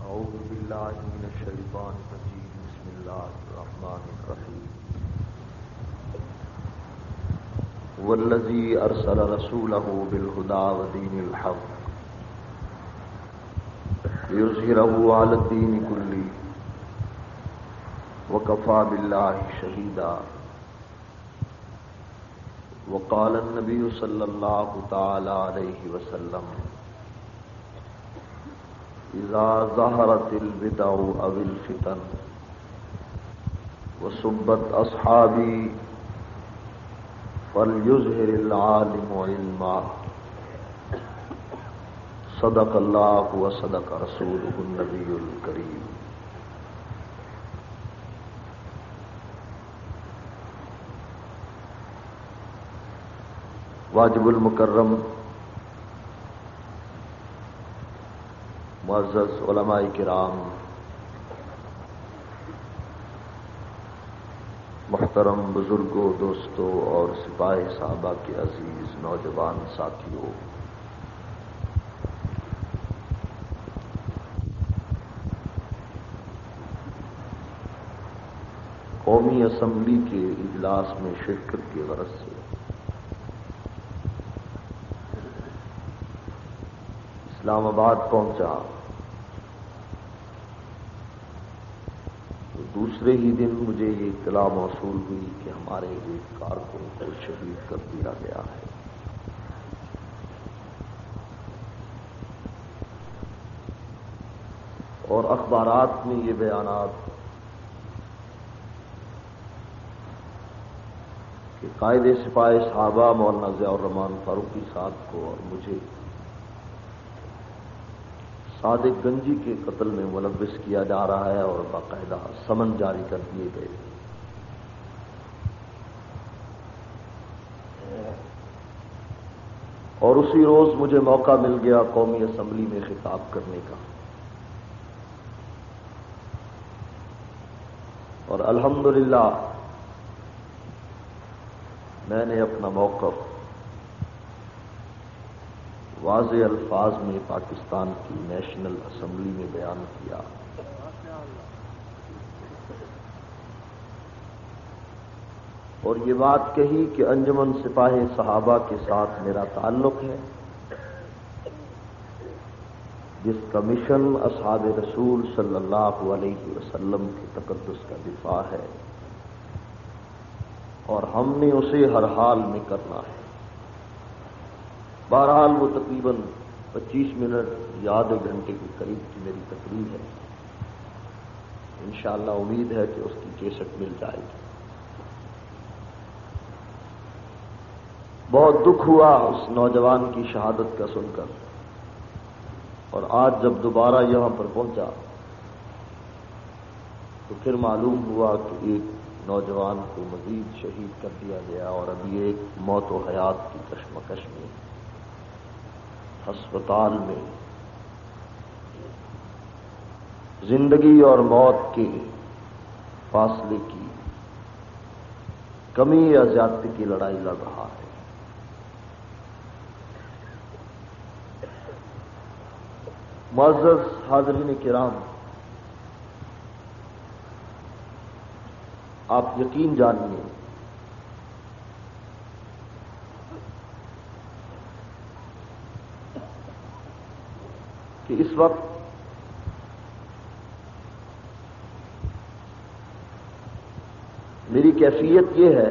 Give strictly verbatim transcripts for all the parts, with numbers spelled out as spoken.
أعوذ بالله من الشيطان الرجيم بسم الله الرحمن الرحيم والذي أرسل رسوله بالهدى ودين الحق ليظهره على الدين كله وكفى بالله شهيدا وقال النبي صلى الله تعالى عليه وسلم إذا ظهرت البدع أو الفتن وسبت أصحابي فليظهر العالم علما صدق الله وصدق رسوله النبي الكريم. واجب المکرم معزز علماء کرام، محترم بزرگوں، دوستوں اور سپاہ صحابہ کے عزیز نوجوان ساتھیوں، قومی اسمبلی کے اجلاس میں شرکت کی غرض سے اسلام آباد پہنچا تو دوسرے ہی دن مجھے یہ اطلاع موصول ہوئی کہ ہمارے ایک کارکن کو شہید کر دیا گیا ہے. اور اخبارات میں یہ بیانات کہ قائد سپاہ صحابہ مولانا ضیاء الرحمان فاروقی صاحب کو اور مجھے صادق گنجی کے قتل میں ملوث کیا جا رہا ہے اور باقاعدہ سمن جاری کر دیے گئے. اور اسی روز مجھے موقع مل گیا قومی اسمبلی میں خطاب کرنے کا، اور الحمدللہ میں نے اپنا موقف واضح الفاظ میں پاکستان کی نیشنل اسمبلی میں بیان کیا. اور یہ بات کہی کہ انجمن سپاہ صحابہ کے ساتھ میرا تعلق ہے، جس کا مشن اصحاب رسول صلی اللہ علیہ وسلم کے تقدس کا دفاع ہے، اور ہم نے اسے ہر حال میں کرنا ہے. بہرحال وہ تقریباً پچیس منٹ یا آدھے گھنٹے کے قریب کی میری تقریر ہے. انشاءاللہ امید ہے کہ اس کی کیسٹ مل جائے گی. بہت دکھ ہوا اس نوجوان کی شہادت کا سن کر، اور آج جب دوبارہ یہاں پر پہنچا تو پھر معلوم ہوا کہ ایک نوجوان کو مزید شہید کر دیا گیا، اور ابھی ایک موت و حیات کی کشمکش میں ہسپتال میں زندگی اور موت کے فاصلے کی کمی یا زیادتی کی لڑائی لڑ رہا ہے. معزز حاضرین کرام، آپ یقین جانیے کہ اس وقت میری کیفیت یہ ہے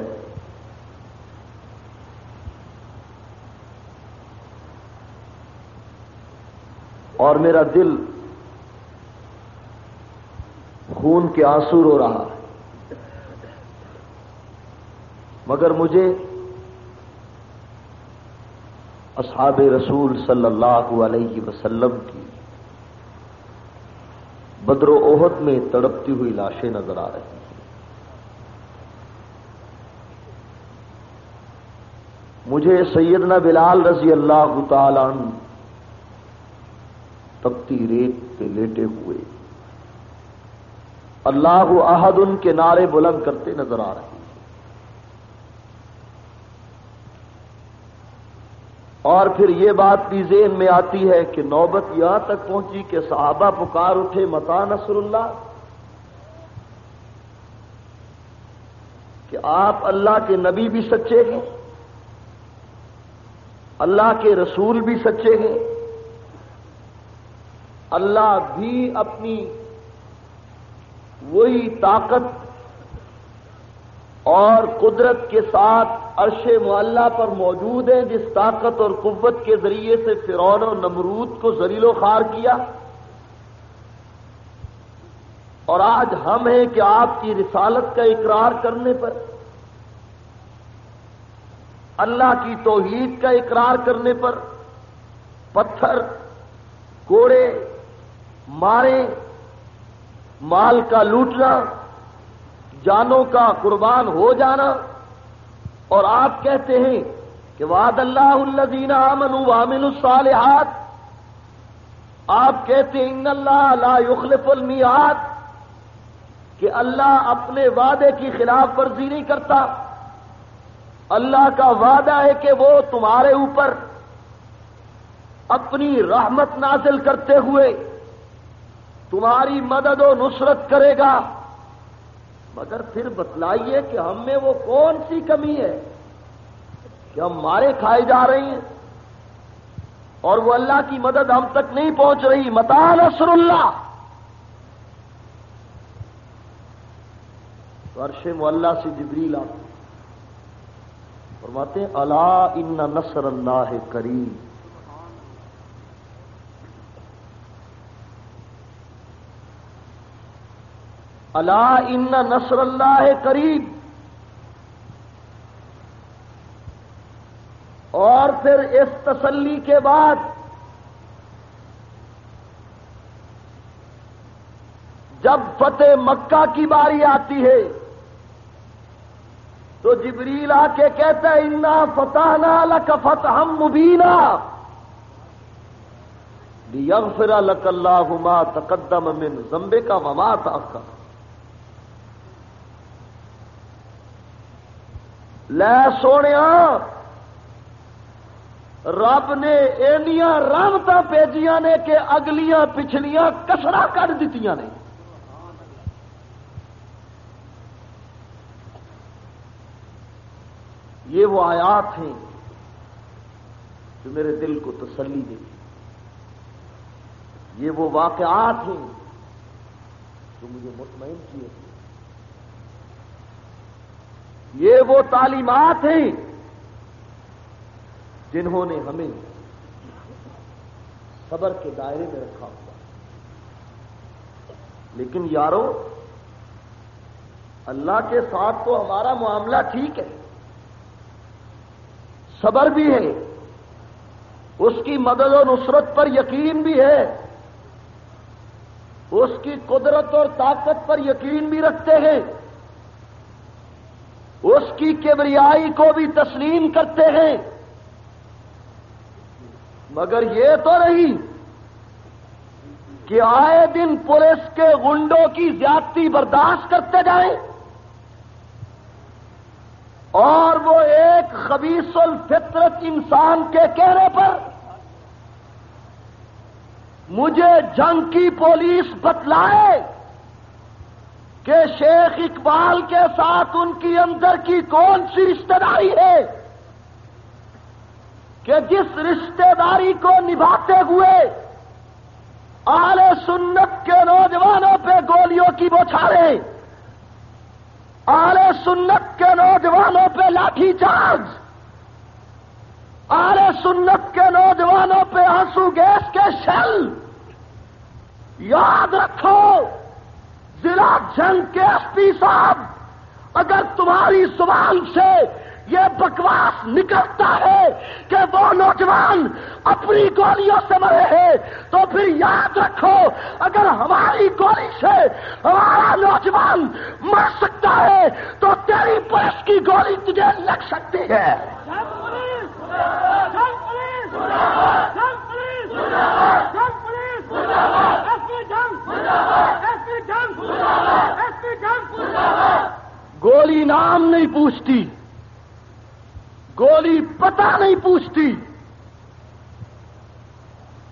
اور میرا دل خون کے آنسو رو رہا ہے، مگر مجھے اصحاب رسول صلی اللہ علیہ وسلم کی بدر و احد میں تڑپتی ہوئی لاشیں نظر آ رہی ہیں. مجھے سیدنا بلال رضی اللہ تعالی عنہ تپتی ریت پہ لیٹے ہوئے اللہ احد ان کے نعرے بلند کرتے نظر آ رہے ہیں. اور پھر یہ بات بھی ذہن میں آتی ہے کہ نوبت یہاں تک پہنچی کہ صحابہ پکار اٹھے متی نصر اللہ، کہ آپ اللہ کے نبی بھی سچے ہیں، اللہ کے رسول بھی سچے ہیں، اللہ بھی اپنی وہی طاقت اور قدرت کے ساتھ عرش معلیٰ پر موجود ہیں جس طاقت اور قوت کے ذریعے سے فرعون و نمرود کو ذلیل و خوار کیا، اور آج ہم ہیں کہ آپ کی رسالت کا اقرار کرنے پر، اللہ کی توحید کا اقرار کرنے پر پتھر، کوڑے، مارے، مال کا لوٹنا، جانوں کا قربان ہو جانا، اور آپ کہتے ہیں کہ وعد اللہ الذین آمنوا وعملوا الصالحات، آپ کہتے ہیں ان اللہ لا یخلف المیعاد، کہ اللہ اپنے وعدے کی خلاف ورزی نہیں کرتا، اللہ کا وعدہ ہے کہ وہ تمہارے اوپر اپنی رحمت نازل کرتے ہوئے تمہاری مدد و نصرت کرے گا، مگر پھر بتلائیے کہ ہم میں وہ کون سی کمی ہے کہ ہم مارے کھائے جا رہے ہیں اور وہ اللہ کی مدد ہم تک نہیں پہنچ رہی۔ متی نصر اللہ، تو عرش معلیٰ سے جبریل آتے فرماتے ہیں الا ان نصر اللہ قریب، الا ان نصر اللہ قریب، اور پھر اس تسلی کے بعد جب فتح مکہ کی باری آتی ہے تو جبریل آ کے کہتا ہے انا فتحنا لک فتحا مبینا لیغفر لک اللہ ما تقدم من ذنبک وما تأخر۔ لے سونیا رب نے اینیاں رحمتاں بھیجیاں نے کہ اگلیاں پچھلیاں کسرا کر دتیاں نے۔ یہ وہ آیات ہیں جو میرے دل کو تسلی دیتی، یہ وہ واقعات ہیں جو مجھے مطمئن کیے، یہ وہ تعلیمات ہیں جنہوں نے ہمیں صبر کے دائرے میں رکھا ہوا۔ لیکن یارو، اللہ کے ساتھ تو ہمارا معاملہ ٹھیک ہے، صبر بھی ہے، اس کی مدد و نصرت پر یقین بھی ہے، اس کی قدرت اور طاقت پر یقین بھی رکھتے ہیں، اس کی کبریائی کو بھی تسلیم کرتے ہیں، مگر یہ تو نہیں کہ آئے دن پولیس کے غنڈوں کی زیادتی برداشت کرتے جائیں اور وہ ایک خبیث الفطرت انسان کے کہنے پر مجھے جنگ کی پولیس بتلائے کہ شیخ اقبال کے ساتھ ان کی اندر کی کون سی رشتہ داری ہے کہ جس رشتہ داری کو نبھاتے ہوئے اہل سنت کے نوجوانوں پہ گولیوں کی بوچھاریں، اہل سنت کے نوجوانوں پہ لاٹھی چارج، اہل سنت کے نوجوانوں پہ آنسو گیس کے شل۔ یاد رکھو ضلع جنگ کے ایس پی صاحب، اگر تمہاری زبان سے یہ بکواس نکلتا ہے کہ وہ نوجوان اپنی گولیوں سے مرے ہیں تو پھر یاد رکھو اگر ہماری گولی سے ہمارا نوجوان مر سکتا ہے تو تیری پولیس کی گولی تجھے لگ سکتی ہے۔ گولی نام نہیں پوچھتی، گولی پتہ نہیں پوچھتی،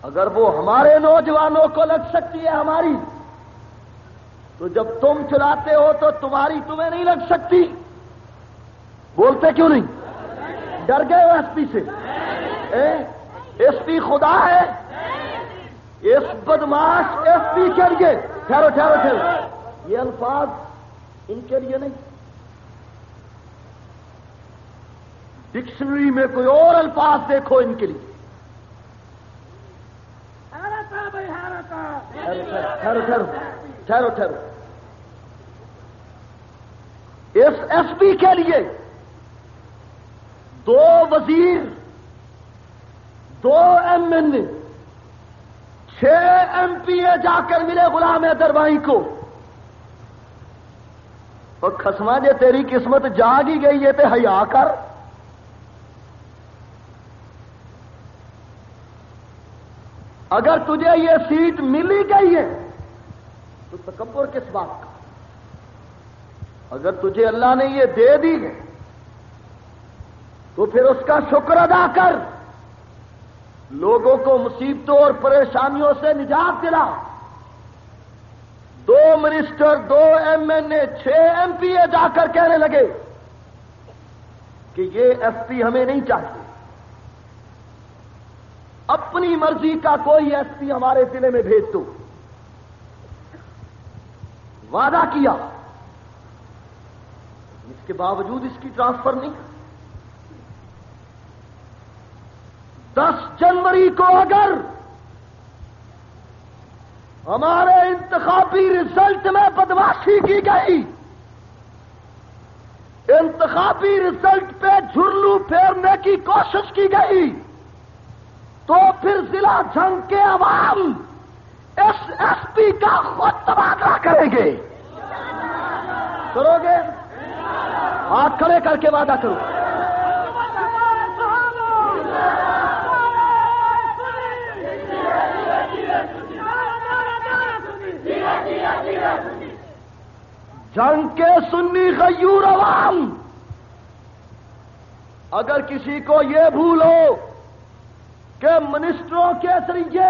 اگر وہ ہمارے نوجوانوں کو لگ سکتی ہے ہماری، تو جب تم چلاتے ہو تو تمہاری تمہیں نہیں لگ سکتی؟ بولتے کیوں نہیں؟ ڈر گئے ہو ایس پی سے؟ ایس پی خدا ہے؟ اس بدماش ایس پی کے لیے ٹھہرو ٹھہرو ٹھہرو یہ الفاظ ان کے لیے نہیں، ڈکشنری میں کوئی اور الفاظ دیکھو ان کے لیے۔ ٹھہرو ٹھہرو ٹھہرو ٹھہرو اس ایس پی کے لیے دو وزیر، دو ایم این اے، چھ ایم پی اے جا کر ملے غلام حیدر بھائی کو، اور خسما جے تیری قسمت جاگ ہی گئی ہے تے حیا کر۔ اگر تجھے یہ سیٹ ملی گئی ہے تو تکبر کس بات کا؟ اگر تجھے اللہ نے یہ دے دی ہے تو پھر اس کا شکر ادا کر، لوگوں کو مصیبتوں اور پریشانیوں سے نجات دلا۔ دو منسٹر، دو ایم این اے، چھ ایم پی اے جا کر کہنے لگے کہ یہ ایس پی ہمیں نہیں چاہیے، اپنی مرضی کا کوئی ایس پی ہمارے ضلع میں بھیج دو۔ وعدہ کیا، اس کے باوجود اس کی ٹرانسفر نہیں۔ دس جنوری کو اگر ہمارے انتخابی رزلٹ میں بدماشی کی گئی، انتخابی رزلٹ پہ جھرلو پھیرنے کی کوشش کی گئی، تو پھر ضلع جنگ کے عوام اس ایس پی کا خود تبادلہ کریں گے۔ کرو گے؟ ہاتھ کھڑے کر کے وعدہ کرو۔ جنگ کے سنی غیور عوام، اگر کسی کو یہ بھول ہو کہ منسٹروں کے ذریعے،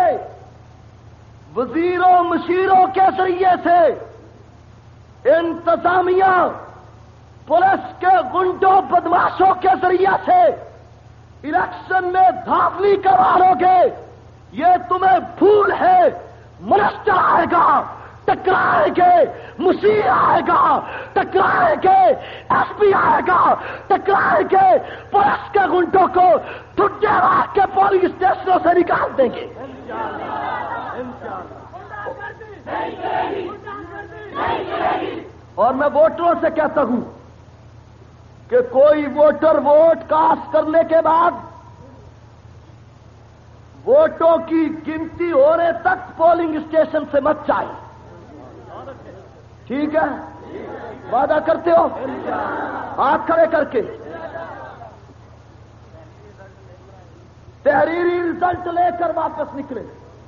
وزیروں مشیروں کے ذریعے سے، انتظامیہ پولیس کے گنڈوں بدماشوں کے ذریعے سے الیکشن میں دھاندلی کروا لو گے، یہ تمہیں بھول ہے۔ منسٹر آئے گا ٹکرائے گے، مشیر آئے گا ٹکرائے گے، ایس پی آئے گا ٹکرائے گے، پولیس کے گنڈوں کو ٹھڈے راہ کے پولیس اسٹیشنوں سے نکال دیں گے۔ اور میں ووٹروں سے کہتا ہوں کہ کوئی ووٹر ووٹ کاسٹ کرنے کے بعد ووٹوں کی گنتی ہونے تک پولنگ اسٹیشن سے مت جائے۔ ٹھیک ہے؟ وعدہ کرتے ہو؟ ہاتھ کھڑے کر کے تحریری رزلٹ لے کر واپس نکلے۔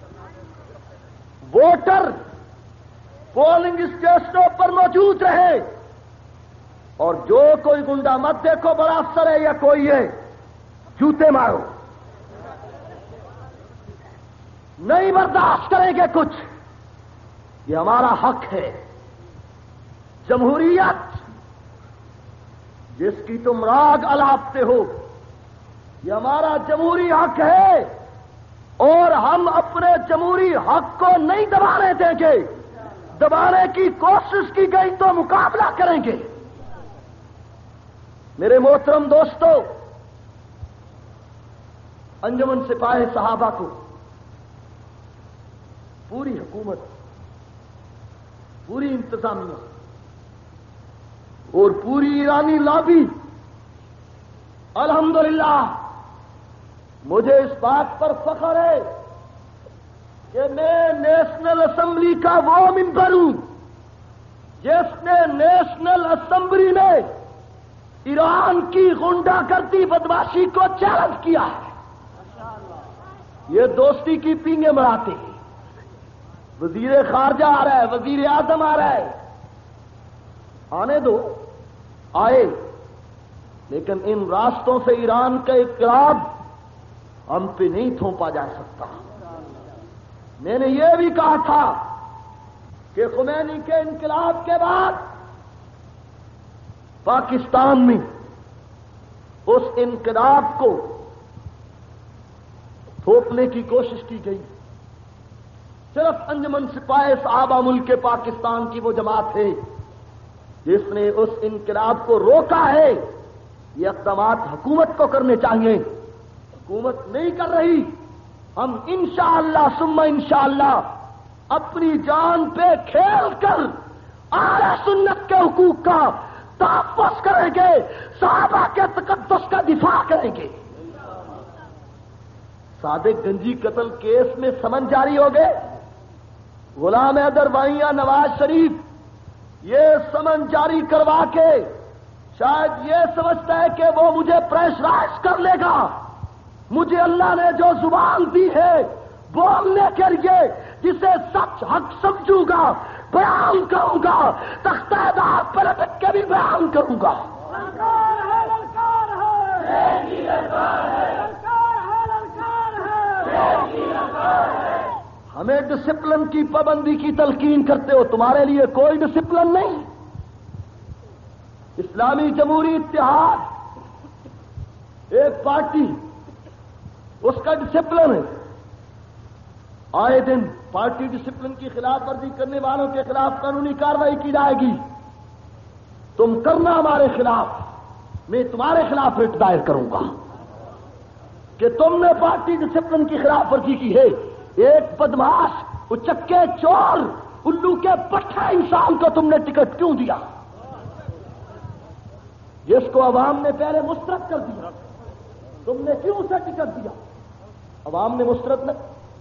ووٹر پولنگ اسٹیشنوں پر موجود رہے، اور جو کوئی گنڈا مت دیکھو بڑا افسر ہے یا کوئی ہے، جوتے مارو، نہیں برداشت کریں گے کچھ۔ یہ ہمارا حق ہے۔ جمہوریت جس کی تم راگ الاپتے ہو، یہ ہمارا جمہوری حق ہے، اور ہم اپنے جمہوری حق کو نہیں دبانے دیں گے۔ دبانے کی کوشش کی گئی تو مقابلہ کریں گے۔ میرے محترم دوستو، انجمن سپاہی صحابہ کو، پوری حکومت، پوری انتظامیہ اور پوری ایرانی لابی، الحمدللہ مجھے اس بات پر فخر ہے کہ میں نیشنل اسمبلی کا وہ ممبر ہوں جس نے نیشنل اسمبلی میں ایران کی غنڈہ گردی بدماشی کو چیلنج کیا ہے۔ یہ دوستی کی پینگیں مراتے ہیں۔ وزیر خارجہ آ رہا ہے، وزیر اعظم آ رہا ہے، آنے دو، آئے، لیکن ان راستوں سے ایران کا انقلاب ہم پہ نہیں تھوپا جا سکتا۔ میں نے یہ بھی کہا تھا کہ خمینی کے انقلاب کے بعد پاکستان میں اس انقلاب کو تھوپنے کی کوشش کی گئی. صرف انجمن سپاہی صحابہ ملک پاکستان کی وہ جماعت ہے جس نے اس انقلاب کو روکا ہے. یہ اقدامات حکومت کو کرنے چاہیے، حکومت نہیں کر رہی. ہم انشاءاللہ ثم انشاءاللہ اپنی جان پہ کھیل کر اہل سنت کے حقوق کا تحفظ کریں گے، صحابہ کے تقدس کا دفاع کریں گے. صادق گنجی قتل کیس میں سمن جاری ہو گئے. غلام حیدر وائیاں نواز شریف یہ سمن جاری کروا کے شاید یہ سمجھتا ہے کہ وہ مجھے پریشرائز کر لے گا. مجھے اللہ نے جو زبان دی ہے بولنے کے لیے، جسے سچ حق سمجھوں گا بیان کروں گا، تختہ دار پر لٹک کے بھی بیان کروں گا. للکار ہے، للکار ہے، للکار ہے، للکار ہے. ہمیں ڈسپلن کی پابندی کی تلقین کرتے ہو، تمہارے لیے کوئی ڈسپلن نہیں. اسلامی جمہوری اتحاد ایک پارٹی، اس کا ڈسپلن ہے. آئے دن پارٹی ڈسپلن کی خلاف ورزی کرنے والوں کے خلاف قانونی کارروائی کی جائے گی. تم کرنا ہمارے خلاف، میں تمہارے خلاف ریٹ دائر کروں گا کہ تم نے پارٹی ڈسپلن کی خلاف ورزی کی ہے. ایک بدماش، اچکے چور، الو کے پٹھا انسان کو تم نے ٹکٹ کیوں دیا؟ جس کو عوام نے پہلے مسترد کر دیا، تم نے کیوں اسے ٹکٹ دیا؟ عوام نے مسترد نہ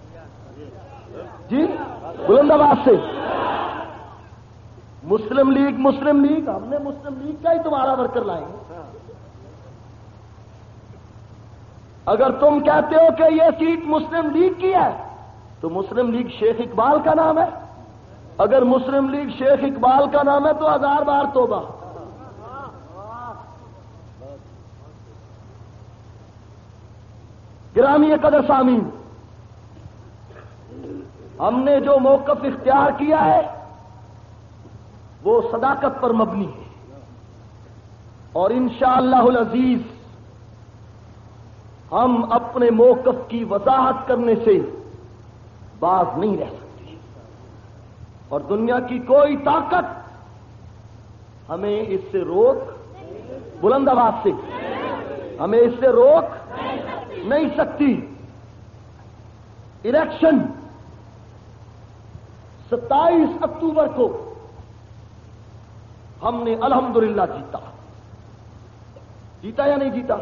جی بلند آواز سے. مسلم لیگ مسلم لیگ ہم نے مسلم لیگ کا ہی تمہارا ورکر لائیں گے. اگر تم کہتے ہو کہ یہ سیٹ مسلم لیگ کی ہے تو مسلم لیگ شیخ اقبال کا نام ہے. اگر مسلم لیگ شیخ اقبال کا نام ہے تو ہزار بار توبہ. گرامی قدر سامعین، ہم نے جو موقف اختیار کیا ہے وہ صداقت پر مبنی ہے، اور انشاءاللہ العزیز ہم اپنے موقف کی وضاحت کرنے سے باز نہیں رہ سکتے، اور دنیا کی کوئی طاقت ہمیں اس سے روک بلند آواز سے ہمیں اس سے روک نہیں سکتی. الیکشن ستائیس اکتوبر کو ہم نے الحمدللہ جیتا. جیتا یا نہیں جیتا؟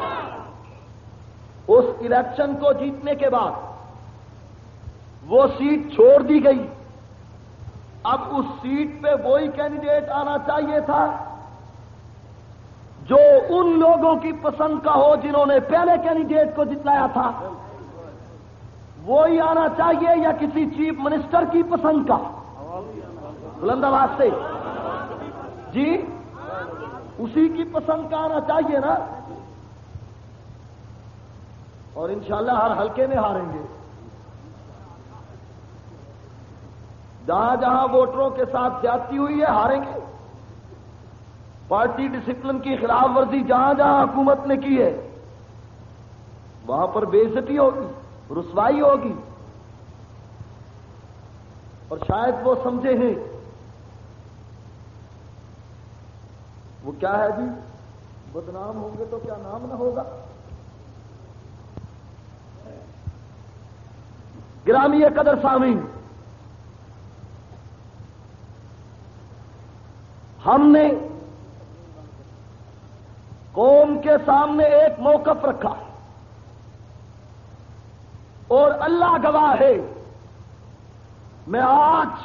اس الیکشن کو جیتنے کے بعد وہ سیٹ چھوڑ دی گئی. اب اس سیٹ پہ وہی کینڈیڈیٹ آنا چاہیے تھا جو ان لوگوں کی پسند کا ہو جنہوں نے پہلے کینڈیڈیٹ کو جتلایا تھا. وہی آنا چاہیے یا کسی چیف منسٹر کی پسند کا؟ بلند آواز سے جی اسی کی پسند کا آنا چاہیے نا. اور انشاءاللہ ہر حلقے میں ہاریں گے. جہاں جہاں ووٹروں کے ساتھ زیادتی ہوئی ہے ہاریں گے. پارٹی ڈسپلن کی خلاف ورزی جہاں جہاں حکومت نے کی ہے وہاں پر بے عزتی ہوگی، رسوائی ہوگی. اور شاید وہ سمجھے ہیں وہ کیا ہے جی، بدنام ہوں گے تو کیا نام نہ ہوگا. گرامی قدر سامعین، ہم نے قوم کے سامنے ایک موقف رکھا اور اللہ گواہ ہے میں آج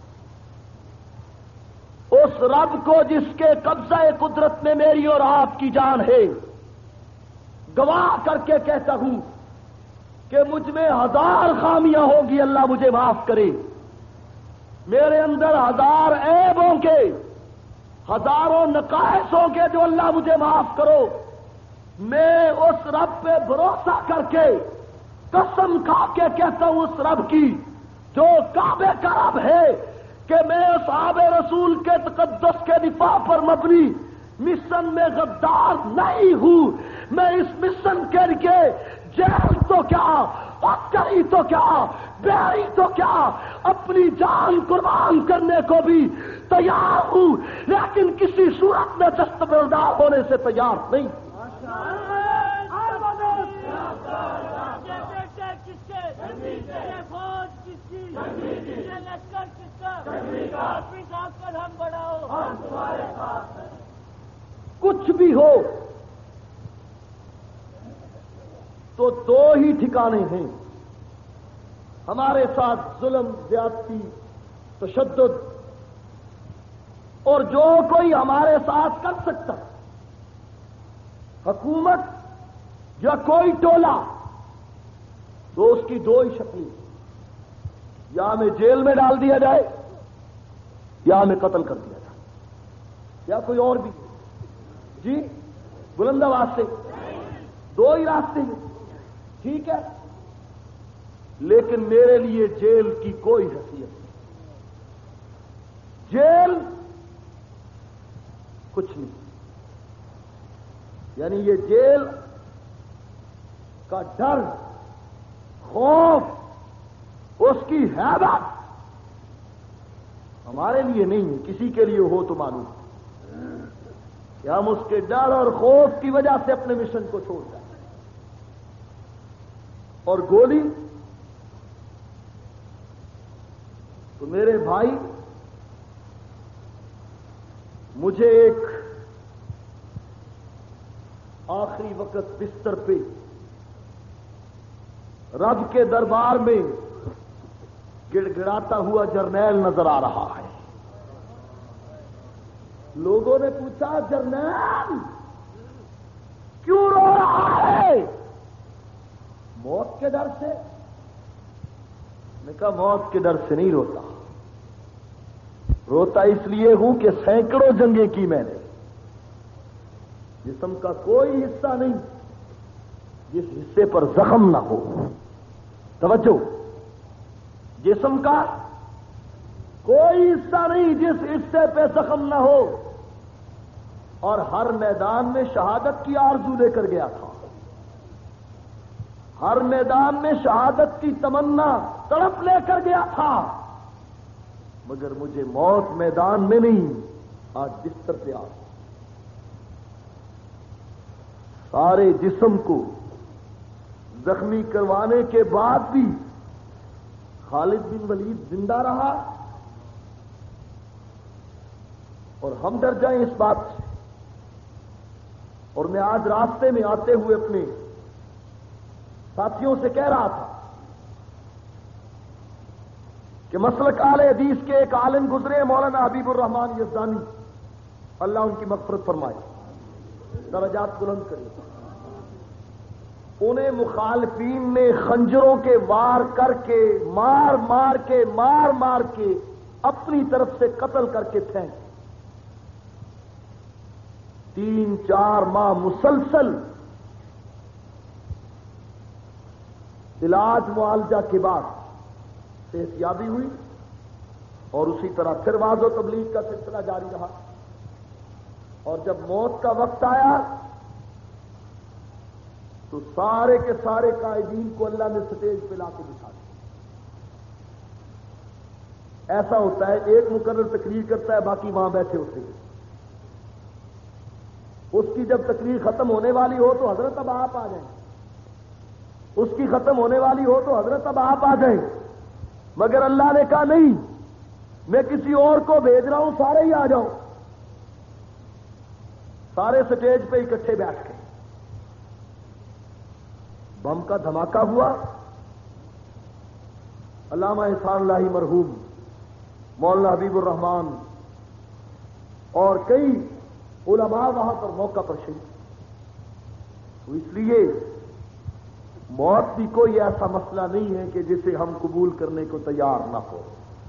اس رب کو جس کے قبضہ قدرت میں میری اور آپ کی جان ہے گواہ کر کے کہتا ہوں کہ مجھ میں ہزار خامیاں ہوں گی، اللہ مجھے معاف کرے. میرے اندر ہزار عیب ہوں گے، ہزاروں نقائص ہوں گے جو اللہ مجھے معاف کرو. میں اس رب پہ بھروسہ کر کے قسم کھا کے کہتا ہوں اس رب کی جو کعبے کا رب ہے کہ میں اصحاب رسول کے تقدس کے دفاع پر مبنی مشن میں غدار نہیں ہوں. میں اس مشن کے لیے جیل تو کیا، عسکری تو کیا، بیری تو کیا، اپنی جان قربان کرنے کو بھی تیار ہوں، لیکن کسی صورت میں دستبردار ہونے سے تیار نہیں. کچھ بھی ہو تو دو ہی ٹھکانے ہیں ہمارے ساتھ: ظلم، زیادتی، تشدد. اور جو کوئی ہمارے ساتھ کر سکتا، حکومت یا کوئی ٹولہ، تو اس کی دو ہی شکلیں: یا ہمیں جیل میں ڈال دیا جائے یا ہمیں قتل کر دیا جائے، یا کوئی اور بھی. جی بلند آواز سے، دو ہی راستے ہیں. ٹھیک ہے، لیکن میرے لیے جیل کی کوئی حیثیت نہیں. جیل کچھ نہیں. یعنی یہ جیل کا ڈر، خوف، اس کی ہیبت ہمارے لیے نہیں ہے. کسی کے لیے ہو تو معلوم کہ ہم اس کے ڈر اور خوف کی وجہ سے اپنے مشن کو چھوڑ جائیں. اور گولی تو میرے بھائی، مجھے ایک آخری وقت بستر پہ رب کے دربار میں گڑ گڑاتا ہوا جرنیل نظر آ رہا ہے. لوگوں نے پوچھا، جرنیل کیوں رو رہا ہے؟ موت کے ڈر سے؟ میں کہا موت کے ڈر سے نہیں روتا، روتا اس لیے ہوں کہ سینکڑوں جنگیں کی میں نے، جسم کا کوئی حصہ نہیں جس حصے پر زخم نہ ہو. توجہ، جسم کا کوئی حصہ نہیں جس حصے پہ زخم نہ ہو. اور ہر میدان میں شہادت کی آرزو لے کر گیا تھا، ہر میدان میں شہادت کی تمنا، تڑپ لے کر گیا تھا. مگر مجھے موت میدان میں نہیں، آج بستر پہ آ سارے جسم کو زخمی کروانے کے بعد بھی خالد بن ولید زندہ رہا. اور ہم ڈر جائیں اس بات سے. اور میں آج راستے میں آتے ہوئے اپنے ساتھیوں سے کہہ رہا تھا کہ مسلک اہل حدیث کے ایک عالم گزرے، مولانا حبیب الرحمان یزدانی، اللہ ان کی مغفرت فرمائے، درجات بلند کرے. انہیں مخالفین نے خنجروں کے وار کر کے، مار مار کے مار مار کے اپنی طرف سے قتل کر کے پھینک. تین چار ماہ مسلسل علاج معالجہ کے بعد صحت یابی ہوئی، اور اسی طرح پھر واعظ و تبلیغ کا سلسلہ جاری رہا. اور جب موت کا وقت آیا تو سارے کے سارے قائدین کو اللہ نے سٹیج پہ لا کے بٹھا دیا. ایسا ہوتا ہے، ایک مقرر تقریر کرتا ہے، باقی وہاں بیٹھے ہوتے ہیں. اس کی جب تقریر ختم ہونے والی ہو تو حضرت اب آپ آ جائیں، اس کی ختم ہونے والی ہو تو حضرت اب آپ آ جائیں. مگر اللہ نے کہا نہیں، میں کسی اور کو بھیج رہا ہوں، سارے ہی آ جاؤ. سارے سٹیج پہ اکٹھے بیٹھ گئے. بم کا دھماکہ ہوا. علامہ احسان الہی مرحوم، مولانا حبیب الرحمان اور کئی علماء وہاں پر موقع پر شہید. تو اس لیے موت بھی کوئی ایسا مسئلہ نہیں ہے کہ جسے ہم قبول کرنے کو تیار نہ ہو.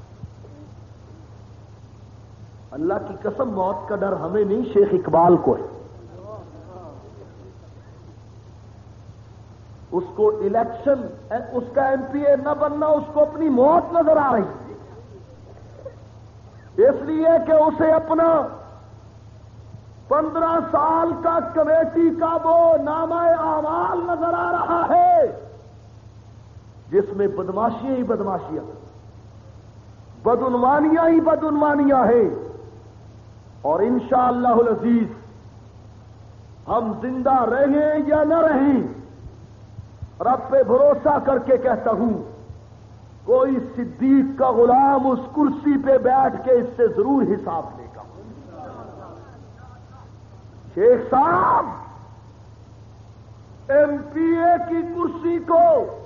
اللہ کی قسم موت کا ڈر ہمیں نہیں، شیخ اقبال کو ہے. اس کو الیکشن اس کا ایم پی اے نہ بننا اس کو اپنی موت نظر آ رہی ہے، اس لیے کہ اسے اپنا پندرہ سال کا کمیٹی کا وہ نامہ اعمال نظر آ رہا ہے جس میں بدماشیاں ہی بدماشیاں، بدعنوانیاں ہی بدعنوانیاں ہیں، اور انشاءاللہ العزیز ہم زندہ رہیں یا نہ رہیں، رب پہ بھروسہ کر کے کہتا ہوں کوئی صدیق کا غلام اس کرسی پہ بیٹھ کے اس سے ضرور حساب لے گا۔ شیخ صاحب ایم پی اے کی کرسی کو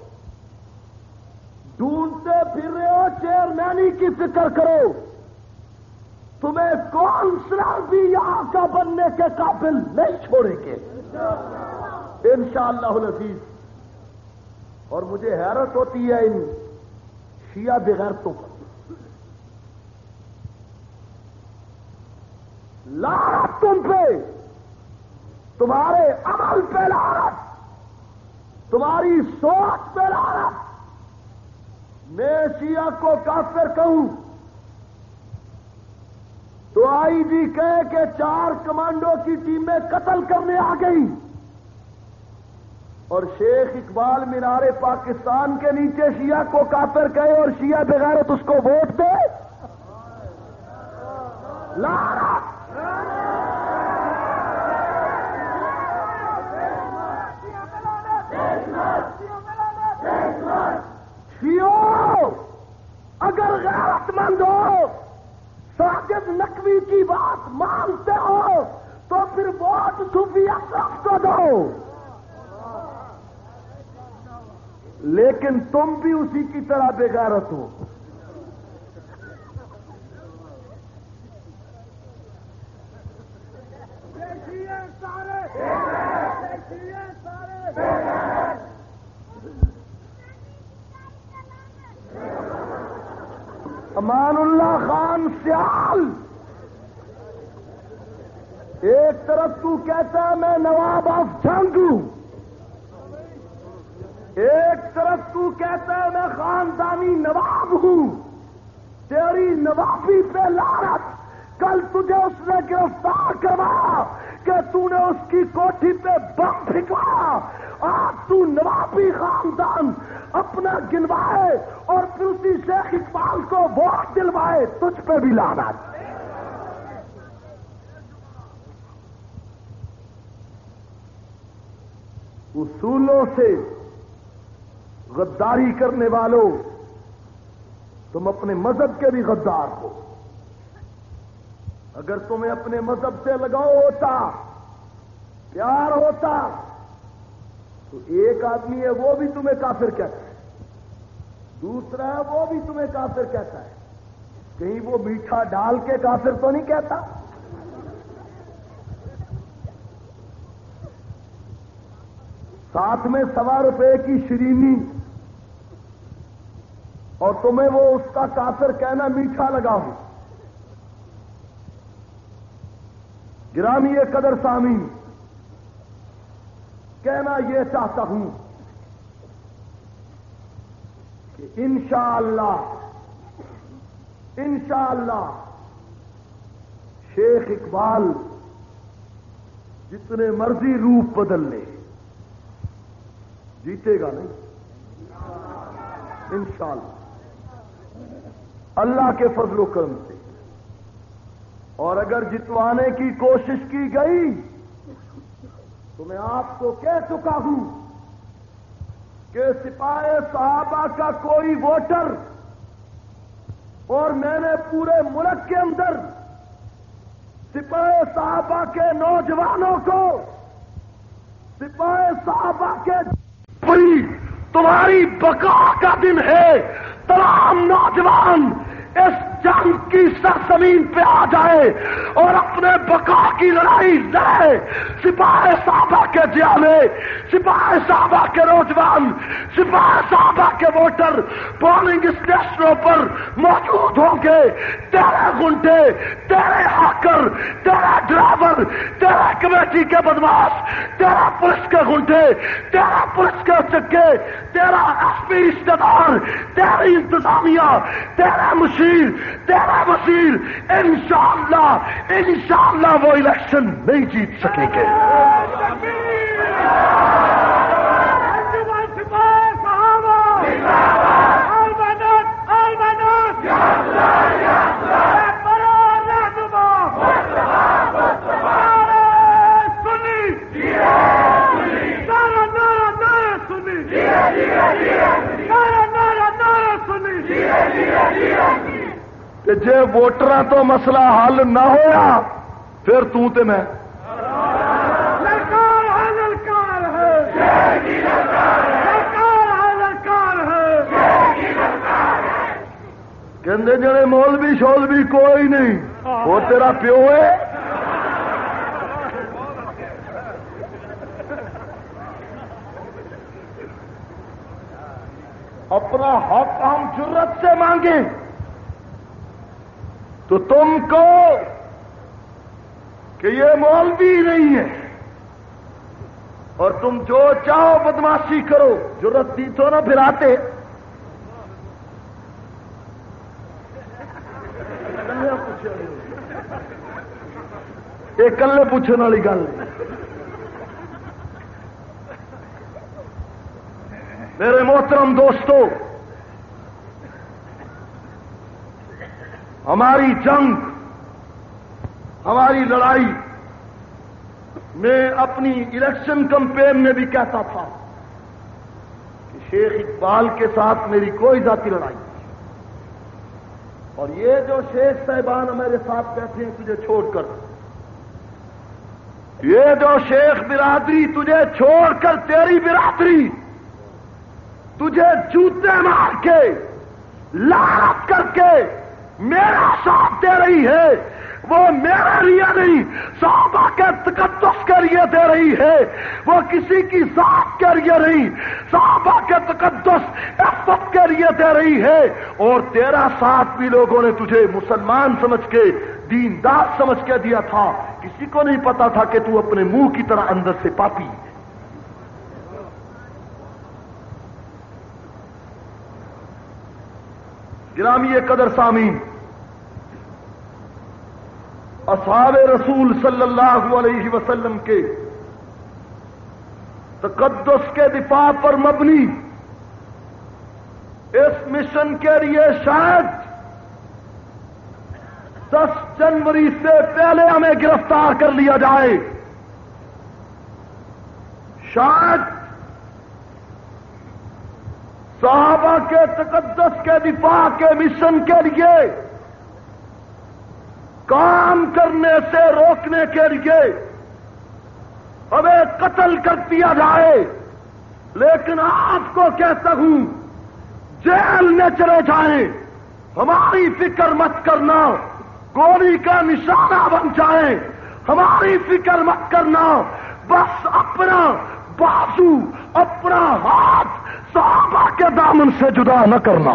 ڈھونڈتے پھر رہے ہو، چیئرمینی کی فکر کرو، تمہیں کونسلر بھی یہاں کا بننے کے قابل نہیں چھوڑیں گے انشاءاللہ العزیز۔ اور مجھے حیرت ہوتی ہے ان شیعہ بغیرتوں پر، لعنت تم پہ، تمہارے عمل پہ لعنت، تمہاری سوچ پہ لعنت۔ میں شیعہ کو کافر کہوں تو آئی جی کہے کہ چار کمانڈو کی ٹیمیں قتل کرنے آ گئی، اور شیخ اقبال مینار پاکستان کے نیچے شیعہ کو کافر کہے اور شیعہ بغیرت اس کو ووٹ دے، لعنت۔ شیعو اگر غیرت مند ہو، ساجد نقوی کی بات مانتے ہو تو پھر ووٹ صوفی اشرف کو دو، لیکن تم بھی اسی کی طرح بغیرت ہو۔ امان اللہ خان سیال ایک طرف تو کہتا ہے میں نواب آف جنگ ہوں، ایک طرف تو کہتا ہے میں خاندانی نواب ہوں، تیری نوابی پہ لعنت۔ کل تجھے اس نے گرفتار کروایا کہ تو نے اس کی کوٹھی پہ بم پھینکوایا، آج تو نوابی خاندان اپنا گنوائے اور پھر اسی شیخ اقبال کو ووٹ دلوائے، تجھ پہ بھی لعنت۔ اصولوں سے غداری کرنے والوں، تم اپنے مذہب کے بھی غدار ہو۔ اگر تمہیں اپنے مذہب سے لگاؤ ہوتا، پیار ہوتا، تو ایک آدمی ہے وہ بھی تمہیں کافر کہتا ہے، دوسرا ہے وہ بھی تمہیں کافر کہتا ہے، کہیں وہ میٹھا ڈال کے کافر تو نہیں کہتا۔ ساتھ میں سوا روپے کی شرینی اور تمہیں وہ اس کا کافر کہنا میٹھا لگا ہو۔ گرامی قدر سامعین، کہنا یہ چاہتا ہوں کہ انشاءاللہ انشاءاللہ شیخ اقبال جتنے مرضی روپ بدل لے، جیتے گا نہیں انشاءاللہ اللہ کے فضل و کرم سے۔ اور اگر جتوانے کی کوشش کی گئی تو میں آپ کو کہہ چکا ہوں کہ سپاہ صحابہ کا کوئی ووٹر، اور میں نے پورے ملک کے اندر سپاہ صحابہ کے نوجوانوں کو، سپاہ صحابہ کے پوری تمہاری بقا کا دن ہے، تمام نوجوان اس جنگ کی سرزمین پہ آ جائے اور اپنے بقا کی لڑائی لڑے، سپاہ صحابہ کے جیالے، سپاہ صحابہ کے نوجوان، سپاہ صحابہ کے ووٹر پولنگ اسٹیشنوں پر موجود ہوں گے، تیرے گنڈے، تیرے ہاکر، تیرا ڈرائیور، تیرا کمیٹی کے بدماش، تیرا پولیس کے گنڈے، تیرا پولیس کے چکے، تیرا ایس پی رشتہ دار، تیری انتظامیہ، تیرا مشیر، تیرا وزیر، انشاءاللہ انشاءاللہ وہ الیکشن نہیں جیت سکیں گے۔ جے ووٹراں تو مسئلہ حل نہ ہویا پھر تو تے میں للکار ہے، للکار ہے، للکار ہے، للکار ہے۔ کہندے جڑے مولوی شولوی کوئی نہیں، وہ تیرا پیو ہے۔ اپنا حق ہم جرت سے مانگیں تو تم کو کہ یہ مولوی نہیں ہے اور تم جو چاہو بدماشی کرو، جرت دی تو نہ پھر آتے۔ یہ کلے پوچھنے والی گل نہیں۔ میرے محترم دوستو، ہماری جنگ، ہماری لڑائی، میں اپنی الیکشن کمپین میں بھی کہتا تھا کہ شیخ اقبال کے ساتھ میری کوئی ذاتی لڑائی نہیں، اور یہ جو شیخ صاحبان میرے ساتھ بیٹھے ہیں تجھے چھوڑ کر، یہ جو شیخ برادری تجھے چھوڑ کر، تیری برادری تجھے جوتے مار کے لعنت کر کے میرا ساتھ دے رہی ہے، وہ میرے لیے نہیں، صحابہ کے تقدس کے لیے دے رہی ہے، وہ کسی کی ذات کے لیے نہیں، صحابہ کے تقدس عفت کے لیے دے رہی ہے۔ اور تیرا ساتھ بھی لوگوں نے تجھے مسلمان سمجھ کے، دیندار سمجھ کے دیا تھا، کسی کو نہیں پتا تھا کہ تو اپنے منہ کی طرح اندر سے پاپی ہے۔ گرامی قدر سامعین، اصحاب رسول صلی اللہ علیہ وسلم کے تقدس کے دفاع پر مبنی اس مشن کے لیے شاید دس جنوری سے پہلے ہمیں گرفتار کر لیا جائے، شاید صحابہ کے تقدس کے دفاع کے مشن کے لیے کام کرنے سے روکنے کے لیے ہمیں قتل کر دیا جائے، لیکن آپ کو کہتا ہوں جیل میں چلے جائیں، ہماری فکر مت کرنا، گولی کا نشانہ بن جائیں، ہماری فکر مت کرنا، بس اپنا بازو، اپنا ہاتھ صحابہ کے دامن سے جدا نہ کرنا۔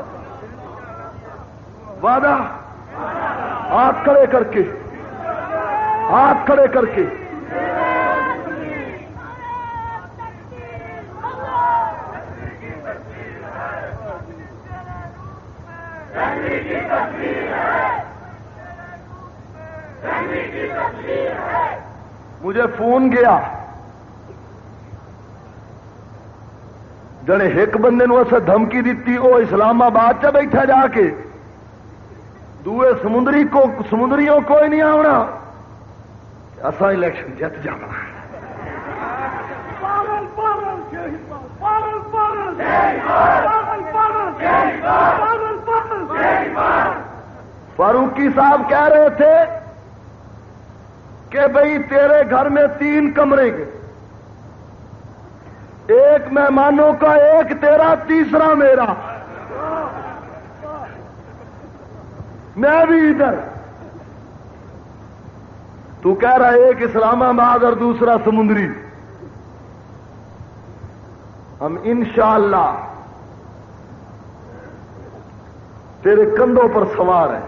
وعدہ؟ ہاتھ کھڑے کر کے، ہاتھ کھڑے کر کے۔ مجھے فون گیا، جڑے ایک بندے نو اسے دھمکی دیتی، وہ اسلام آباد چ بیٹھا جا کے، دوے سمندری کو سمندریوں کوئی نہیں آنا، اسا الیکشن جت جانا۔ فاروقی صاحب کہہ رہے تھے کہ بھئی تیرے گھر میں تین کمرے کے، ایک مہمانوں کا، ایک تیرا، تیسرا میرا۔ میں بھی ادھر. تو کہہ رہا ہے ایک اسلام آباد اور دوسرا سمندری. ہم انشاءاللہ تیرے کندھوں پر سوار ہیں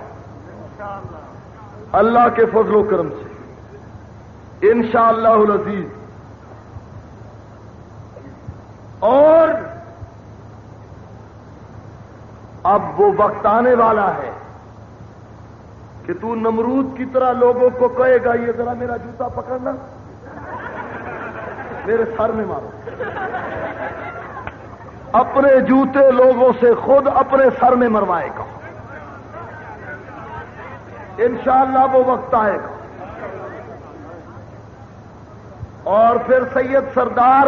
اللہ کے فضل و کرم سے انشاءاللہ العزیز. اور اب وہ وقت آنے والا ہے کہ تو نمرود کی طرح لوگوں کو کہے گا یہ ذرا میرا جوتا پکڑنا میرے سر میں مارو. اپنے جوتے لوگوں سے خود اپنے سر میں مروائے گا. انشاءاللہ وہ وقت آئے گا. اور پھر سید سردار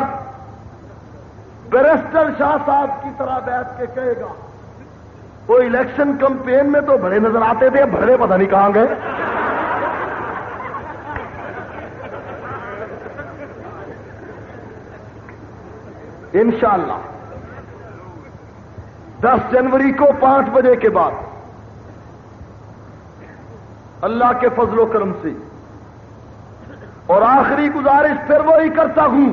بیرسٹر شاہ صاحب کی طرح بیٹھ کے کہے گا وہ الیکشن کمپین میں تو بڑے نظر آتے تھے بڑے پتہ نہیں کہاں گئے. انشاءاللہ دس جنوری کو پانچ بجے کے بعد اللہ کے فضل و کرم سے. اور آخری گزارش پھر وہی کرتا ہوں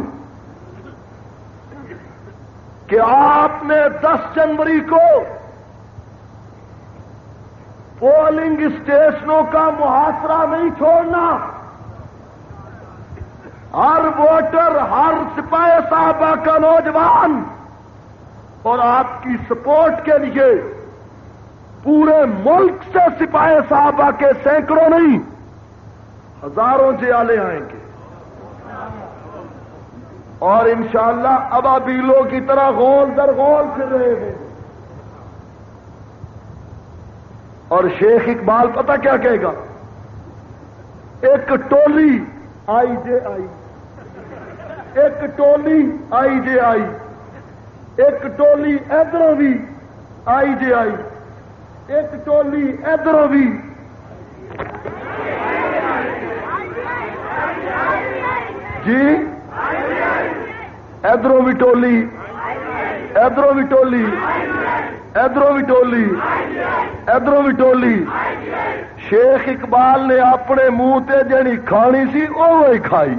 کہ آپ نے دس جنوری کو پولنگ اسٹیشنوں کا محاصرہ نہیں چھوڑنا. ہر ووٹر ہر سپاہی صاحبہ کا نوجوان اور آپ کی سپورٹ کے لیے پورے ملک سے سپاہی صاحبہ کے سینکڑوں نہیں ہزاروں جیالے آئیں گے. اور انشاءاللہ ابابیلوں کی طرح غول در غول پھر رہے ہیں. اور شیخ اقبال پتہ کیا کہے گا؟ ایک ٹولی آئی جے آئی, ایک ٹولی آئی جے آئی, ایک ٹولی ادھروں بھی آئی جے آئی, ایک ٹولی ادھروں بھی. جی ادھروں بھی ٹولی, ادھروں بھی ٹولی, ادھروں بھی ٹولی, ادھروں بھی ٹولی. شیخ اقبال نے اپنے منہ تے جڑی کھانی سی وہ کھائی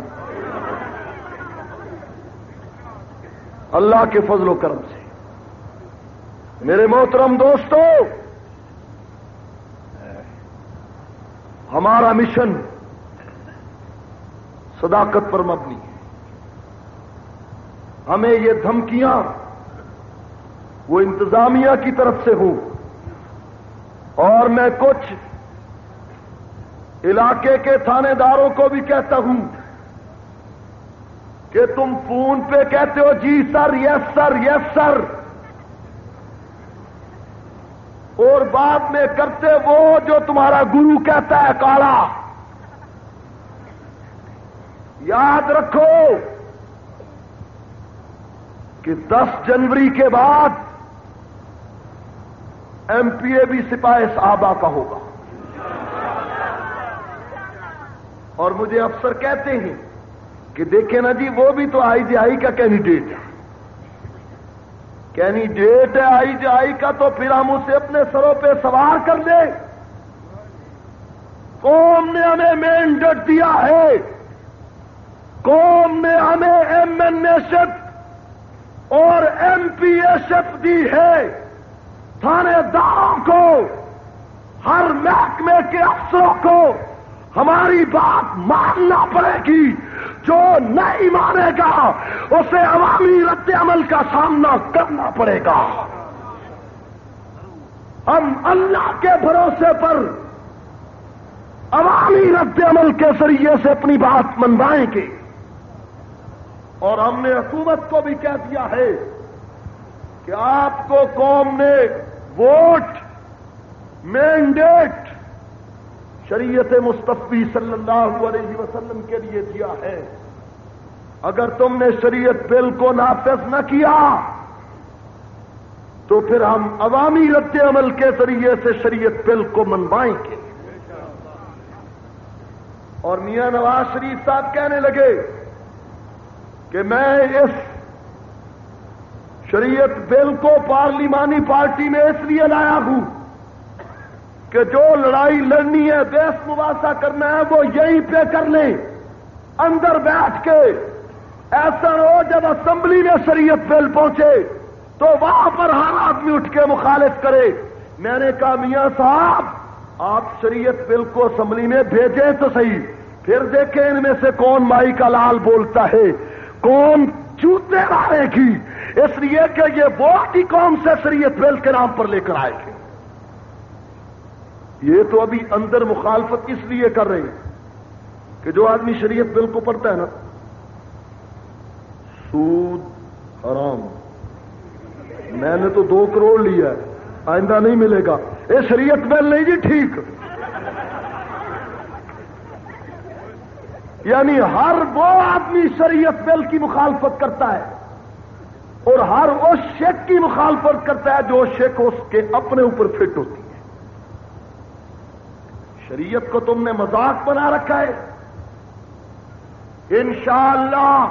اللہ کے فضل و کرم سے. میرے محترم دوستو, ہمارا مشن صداقت پر مبنی ہے. ہمیں یہ دھمکیاں وہ انتظامیہ کی طرف سے ہوں اور میں کچھ علاقے کے تھانے داروں کو بھی کہتا ہوں کہ تم فون پہ کہتے ہو جی سر یس سر یس سر اور بعد میں کرتے وہ جو تمہارا گرو کہتا ہے کالا. یاد رکھو کہ دس جنوری کے بعد ایم پی اے بھی سپاہی صحابہ کا ہوگا. اور مجھے افسر کہتے ہیں کہ دیکھیں نا جی وہ بھی تو آئی جے آئی کا کینڈیڈیٹ ہے. کینڈیڈیٹ ہے آئی جے آئی کا تو پھر ہم اسے اپنے سروں پہ سوار کر لیں. قوم نے ہمیں مینڈیٹ دیا ہے, قوم نے ہمیں ایم این اے شپ اور ایم پی اے شپ دی ہے. تھانے داروں کو, ہر محکمے کے افسروں کو ہماری بات ماننا پڑے گی. جو نہیں مانے گا اسے عوامی رد عمل کا سامنا کرنا پڑے گا. ہم اللہ کے بھروسے پر عوامی رد عمل کے ذریعے سے اپنی بات منوائیں گے. اور ہم نے حکومت کو بھی کہہ دیا ہے کہ آپ کو قوم نے ووٹ مینڈیٹ شریعت مصطفی صلی اللہ علیہ وسلم کے لیے دیا ہے. اگر تم نے شریعت بل کو نافذ نہ کیا تو پھر ہم عوامی رد عمل کے ذریعے سے شریعت بل کو منوائیں گے. اور میاں نواز شریف صاحب کہنے لگے کہ میں اس شریعت بل کو پارلیمانی پارٹی میں اس لیے لایا ہوں کہ جو لڑائی لڑنی ہے، بیس مباحثہ کرنا ہے، وہ یہیں پہ کر لیں اندر بیٹھ کے۔ ایسا نہ ہو جب اسمبلی میں شریعت بل پہنچے تو وہاں پر ہر آدمی اٹھ کے مخالف کرے۔ میں نے کہا میاں صاحب آپ شریعت بل کو اسمبلی میں بھیجیں تو صحیح، پھر دیکھیں ان میں سے کون مائی کا لال بولتا ہے، کون چوتے مارے گی، اس لیے کہ یہ ووٹ ہی قوم سے شریعت بل کے نام پر لے کر آئے گے۔ یہ تو ابھی اندر مخالفت اس لیے کر رہے ہیں کہ جو آدمی شریعت بل کو پڑھتا ہے نا، سود حرام، میں نے تو دو کروڑ لیا ہے آئندہ نہیں ملے گا، یہ شریعت بل نہیں جی ٹھیک۔ یعنی ہر وہ آدمی شریعت بل کی مخالفت کرتا ہے اور ہر اس شک کی مخالفت کرتا ہے جو شک اس کے اپنے اوپر فٹ ہوتی ہے۔ شریعت کو تم نے مذاق بنا رکھا ہے۔ انشاءاللہ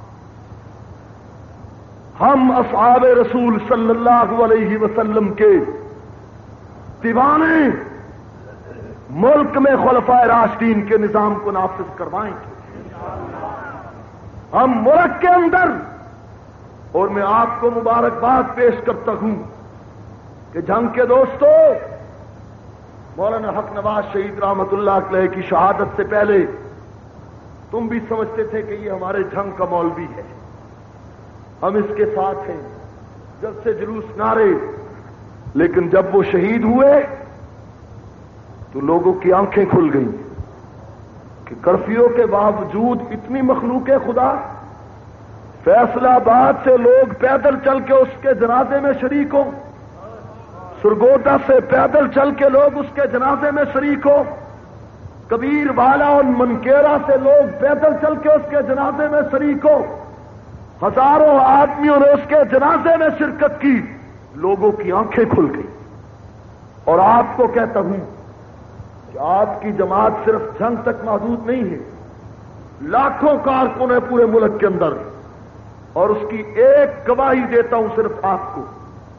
ہم اصحاب رسول صلی اللہ علیہ وسلم کے دیوانے ملک میں خلفائے راشدین کے نظام کو نافذ کروائیں گے ہم ملک کے اندر۔ اور میں آپ کو مبارکباد پیش کرتا ہوں کہ جنگ کے دوستو، مولانا حق نواز شہید رحمت اللہ علیہ کی شہادت سے پہلے تم بھی سمجھتے تھے کہ یہ ہمارے جنگ کا مولوی ہے، ہم اس کے ساتھ ہیں، جب سے جلوس نعرے، لیکن جب وہ شہید ہوئے تو لوگوں کی آنکھیں کھل گئیں کہ کرفیو کے باوجود اتنی مخلوق خدا، فیصلہ آباد سے لوگ پیدل چل کے اس کے جنازے میں شریک ہوں، سرگودا سے پیدل چل کے لوگ اس کے جنازے میں شریک ہوں، کبیر والا اور منکیرا سے لوگ پیدل چل کے اس کے جنازے میں شریک ہوں، ہزاروں آدمیوں نے اس کے جنازے میں شرکت کی، لوگوں کی آنکھیں کھل گئی۔ اور آپ کو کہتا ہوں کہ آپ کی جماعت صرف جنگ تک محدود نہیں ہے، لاکھوں کارکن ہیں پورے ملک کے اندر، اور اس کی ایک گواہی دیتا ہوں صرف آپ کو۔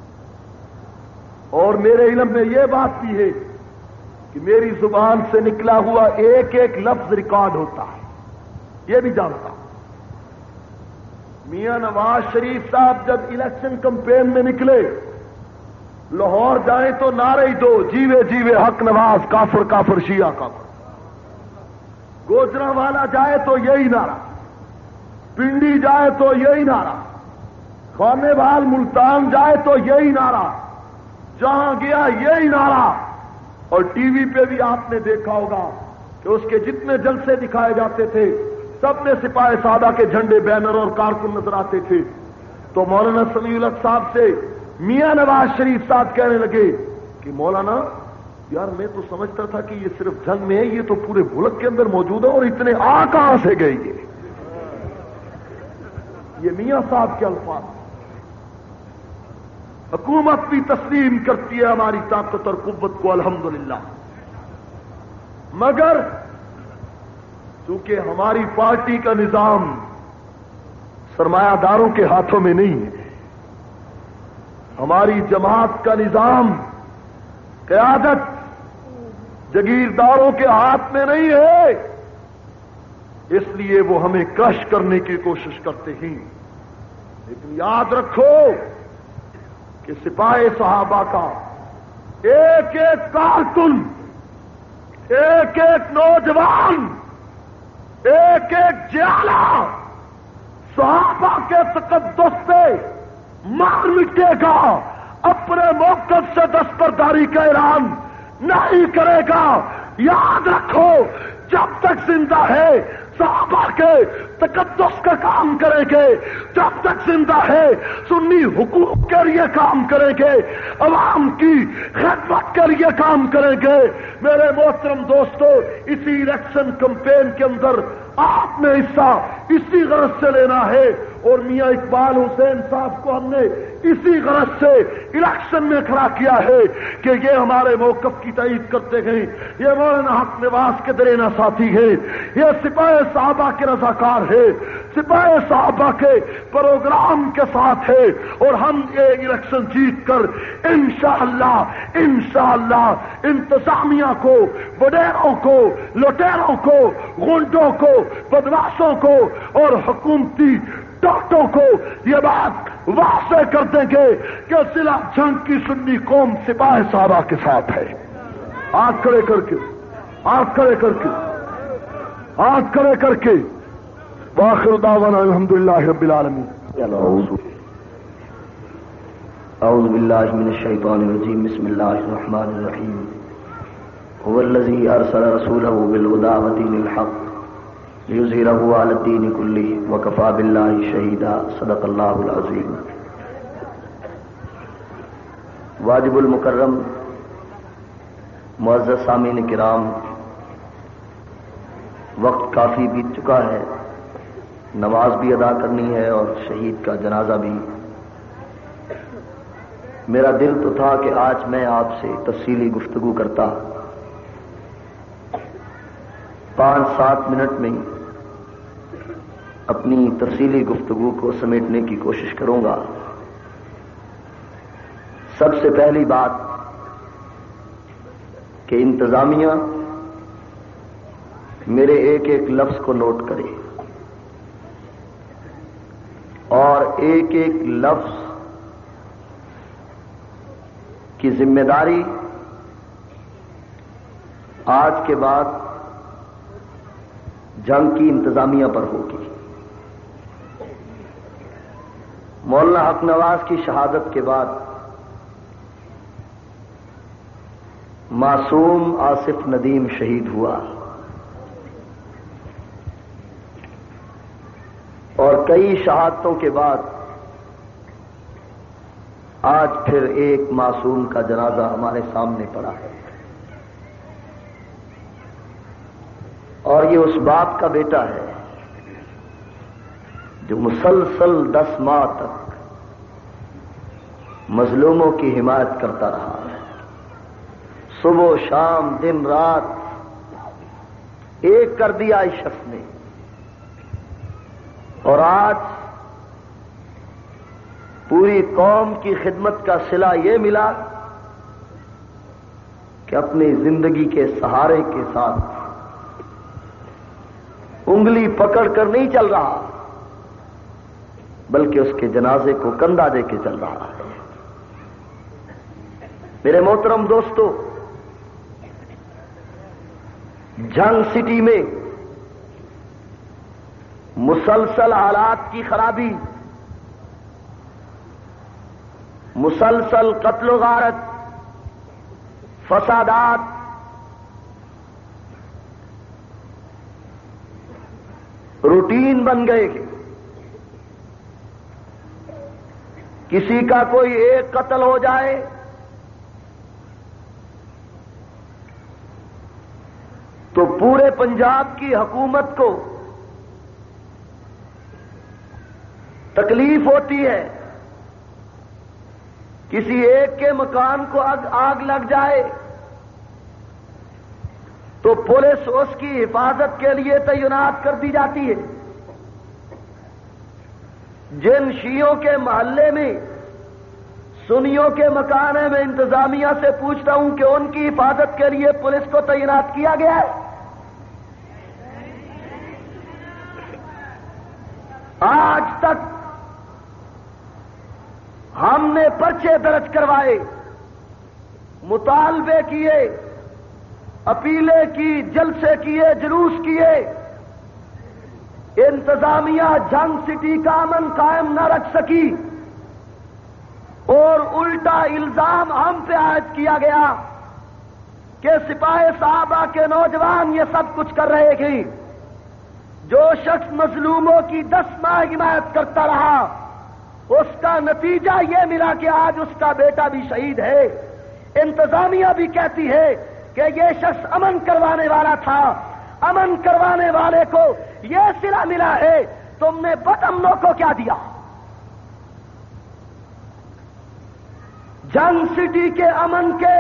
اور میرے علم میں یہ بات بھی ہے کہ میری زبان سے نکلا ہوا ایک ایک لفظ ریکارڈ ہوتا ہے، یہ بھی جانتا ہوں۔ میاں نواز شریف صاحب جب الیکشن کمپین میں نکلے، لاہور جائیں تو نعرے ہی دو، جیوے جیوے حق نواز، کافر کافر شیعہ کافر۔ گوجرا والا جائے تو یہی نعرہ، پنڈی جائے تو یہی نعرہ، خانے بال ملتان جائے تو یہی نعرہ، جہاں گیا یہی نعرہ۔ اور ٹی وی پہ بھی آپ نے دیکھا ہوگا کہ اس کے جتنے جلسے دکھائے جاتے تھے سب میں سپاہی سادہ کے جھنڈے، بینر اور کارکن نظر آتے تھے۔ تو مولانا سمیع الحق صاحب سے میاں نواز شریف صاحب کہنے لگے کہ مولانا یار میں تو سمجھتا تھا کہ یہ صرف جنگ میں ہے، یہ تو پورے ملک کے اندر موجود ہے، اور اتنے آ کہاں سے گئے یہ یہ میاں صاحب کے الفاظ۔ حکومت بھی تسلیم کرتی ہے ہماری طاقت اور قوت کو الحمدللہ، مگر چونکہ ہماری پارٹی کا نظام سرمایہ داروں کے ہاتھوں میں نہیں ہے، ہماری جماعت کا نظام قیادت جگیرداروں کے ہاتھ میں نہیں ہے، اس لیے وہ ہمیں کرش کرنے کی کوشش کرتے ہیں۔ لیکن یاد رکھو کہ سپاہی صحابہ کا ایک ایک کارکن، ایک ایک نوجوان، ایک ایک جیالہ صحابہ کے تقدس پہ مار مٹے گا، اپنے موقف سے دستبرداری کا اعلان نہیں کرے گا۔ یاد رکھو جب تک زندہ ہے صحابہ کے تقدس کا کام کریں گے، جب تک زندہ ہے سنی حقوق کے لیے کام کریں گے، عوام کی خدمت کے لیے کام کریں گے۔ میرے محترم دوستو، اسی الیکشن کمپین کے اندر آپ نے حصہ اسی غرض سے لینا ہے، اور میاں اقبال حسین صاحب کو ہم نے اسی غرض سے الیکشن میں کھڑا کیا ہے کہ یہ ہمارے موقف کی تائید کرتے ہیں، یہ مولانا حق نواز کے دیرینہ ساتھی ہیں، یہ سپاہی صحابہ کے رضاکار ہے۔ سپاہی صحابہ کے پروگرام کے ساتھ ہے، اور ہم یہ الیکشن جیت کر انشاءاللہ انشاءاللہ انتظامیہ کو، وڈیروں کو، لٹیروں کو، غنڈوں کو، بدماشوں کو اور حکومتی ڈاکٹوں کو یہ بات واضح کر دیں گے کہ ضلع جنگ کی سنی قوم سپاہی صحابہ کے ساتھ ہے۔ ہاتھ کھڑے کر کے، ہاتھ کھڑے کر کے، ہاتھ کھڑے کر کے وآخر دعوانا الحمدللہ رب العالمین۔ اعوذ باللہ من الشیطان الرجیم، بسم اللہ الرحمن الرحیم۔ هو الذی ارسل رسولہ بالہدی ودین الحق لیظہرہ علی الدین کلہ وکفی باللہ شہیدا، صدق اللہ العظیم۔ واجب المکرم معزز سامعین کرام، وقت کافی بیت چکا ہے، نماز بھی ادا کرنی ہے اور شہید کا جنازہ بھی۔ میرا دل تو تھا کہ آج میں آپ سے تفصیلی گفتگو کرتا، پانچ سات منٹ میں اپنی تفصیلی گفتگو کو سمیٹنے کی کوشش کروں گا۔ سب سے پہلی بات کہ انتظامیہ میرے ایک ایک لفظ کو نوٹ کرے اور ایک ایک لفظ کی ذمہ داری آج کے بعد جنگ کی انتظامیہ پر ہوگی۔ مولانا حق نواز کی شہادت کے بعد معصوم آصف ندیم شہید ہوا اور کئی شہادتوں کے بعد آج پھر ایک معصوم کا جنازہ ہمارے سامنے پڑا ہے، اور یہ اس باپ کا بیٹا ہے جو مسلسل دس ماہ تک مظلوموں کی حمایت کرتا رہا ہے، صبح و شام دن رات ایک کر دیا اس شخص نے، اور آج پوری قوم کی خدمت کا صلہ یہ ملا کہ اپنی زندگی کے سہارے کے ساتھ انگلی پکڑ کر نہیں چل رہا، بلکہ اس کے جنازے کو کندھا دے کے چل رہا ہے۔ میرے محترم دوستو، جنگ سٹی میں مسلسل حالات کی خرابی، مسلسل قتل و غارت، فسادات، روٹین بن گئے کہ کسی کا کوئی ایک قتل ہو جائے تو پورے پنجاب کی حکومت کو تکلیف ہوتی ہے، کسی ایک کے مکان کو آگ, آگ لگ جائے تو پولیس اس کی حفاظت کے لیے تعینات کر دی جاتی ہے۔ جن شیعوں کے محلے میں سنیوں کے مکان ہے، میں انتظامیہ سے پوچھتا ہوں کہ ان کی حفاظت کے لیے پولیس کو تعینات کیا گیا ہے؟ آج تک ہم نے پرچے درج کروائے، مطالبے کیے، اپیلیں کی، جلسے کیے، جلوس کیے، انتظامیہ جنگ سٹی کا امن قائم نہ رکھ سکی، اور الٹا الزام ہم پہ عائد کیا گیا کہ سپاہی صحابہ کے نوجوان یہ سب کچھ کر رہے تھے۔ جو شخص مظلوموں کی دس ماہ حمایت کرتا رہا، اس کا نتیجہ یہ ملا کہ آج اس کا بیٹا بھی شہید ہے۔ انتظامیہ بھی کہتی ہے کہ یہ شخص امن کروانے والا تھا، امن کروانے والے کو یہ صلہ ملا ہے، تم نے بد امنوں کو کیا دیا؟ جنگ سٹی کے امن کے